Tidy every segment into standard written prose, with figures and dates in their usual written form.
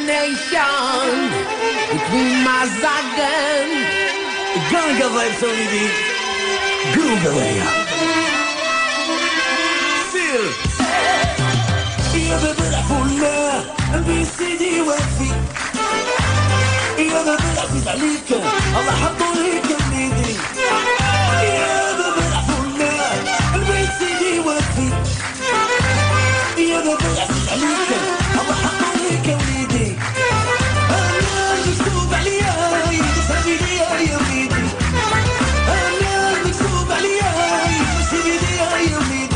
nation between Mazagan. Ganga vibes only the groove away. Feel. يا باب العفونة بيسيدي وفي يا باب العفيز عليك الله حطو ليك بيدي يا باب العفونة بيسيدي وفي يا باب العفيز عليك الله حطو ليك بيدي أنا المكتوب عليا يسابي ليا يا بيدي أنا المكتوب عليا يسابي ليا يا بيدي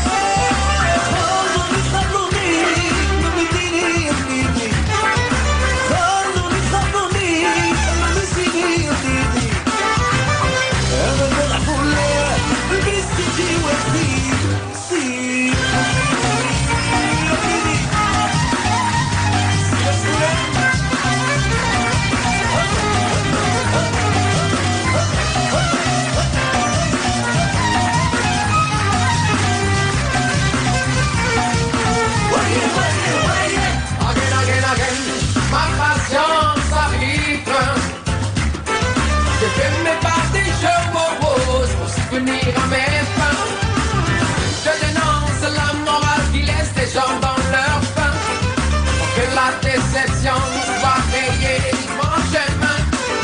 À mes fins, je dénonce la morale qui laisse les gens dans leur faim, pour que la déception soit rayée du grand chemin.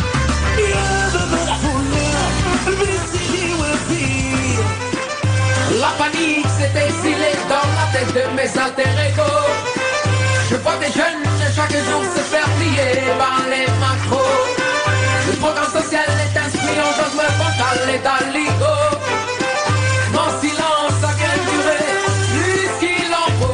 La panique s'est exilée dans la tête de mes alter ego. Je vois des jeunes chaque jour se faire plier par les macros. Le programme social est inscrit en dogme mental et d'aligo. Mon silence a bien duré plus qu'il en faut.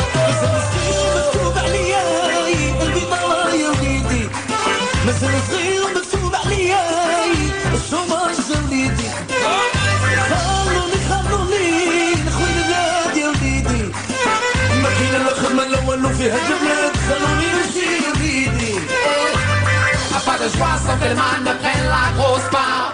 مثل صغير مكتوب عليا الشوماج وليدي خلوني نخوي البلاد يا وليدي ما كاين لا خدمة لا والو فيها البلاد خلوني نمشي يا وليدي. Pas de joie sans que le mal ne prenne la grosse part.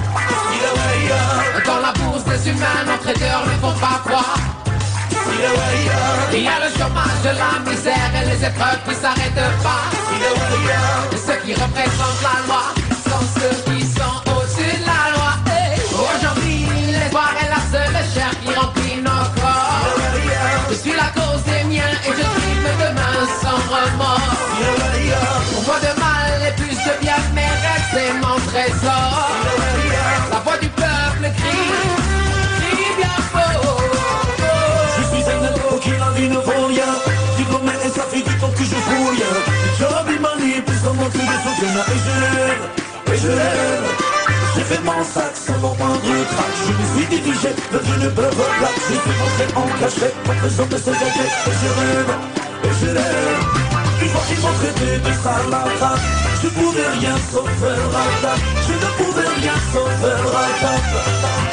Dans la bourse des humains, nos traders ne font pas croire. Il y a le chômage, la misère et les épreuves qui s'arrêtent pas. Et ceux qui représentent la loi sont ceux qui sont au-dessus de la loi. Aujourd'hui, l'espoir est la seule chair qui remplit nos corps. Je suis la cause des miens et je tripe demain sans remords. Pour moi de mal et plus de bien, mes rêves c'est mon trésor. La voix du peuple crie bien fort. Je suis un ado qui la vie ne vaut rien. Diplômé et ça fait du temps que je fouille. Job il manie plus comme moi que des soutiens. Et je rêve. J'ai fait mon sac sans mon moindre trac. Je me suis dirigé vers une preuve blague. J'ai fait rentrer en cachette en faisant de ce gadget. Et je rêve. Une fois qu'ils m'ont traité de salade, je pouvais rien sauf faire la table. Je ne pouvais rien sauf faire la table.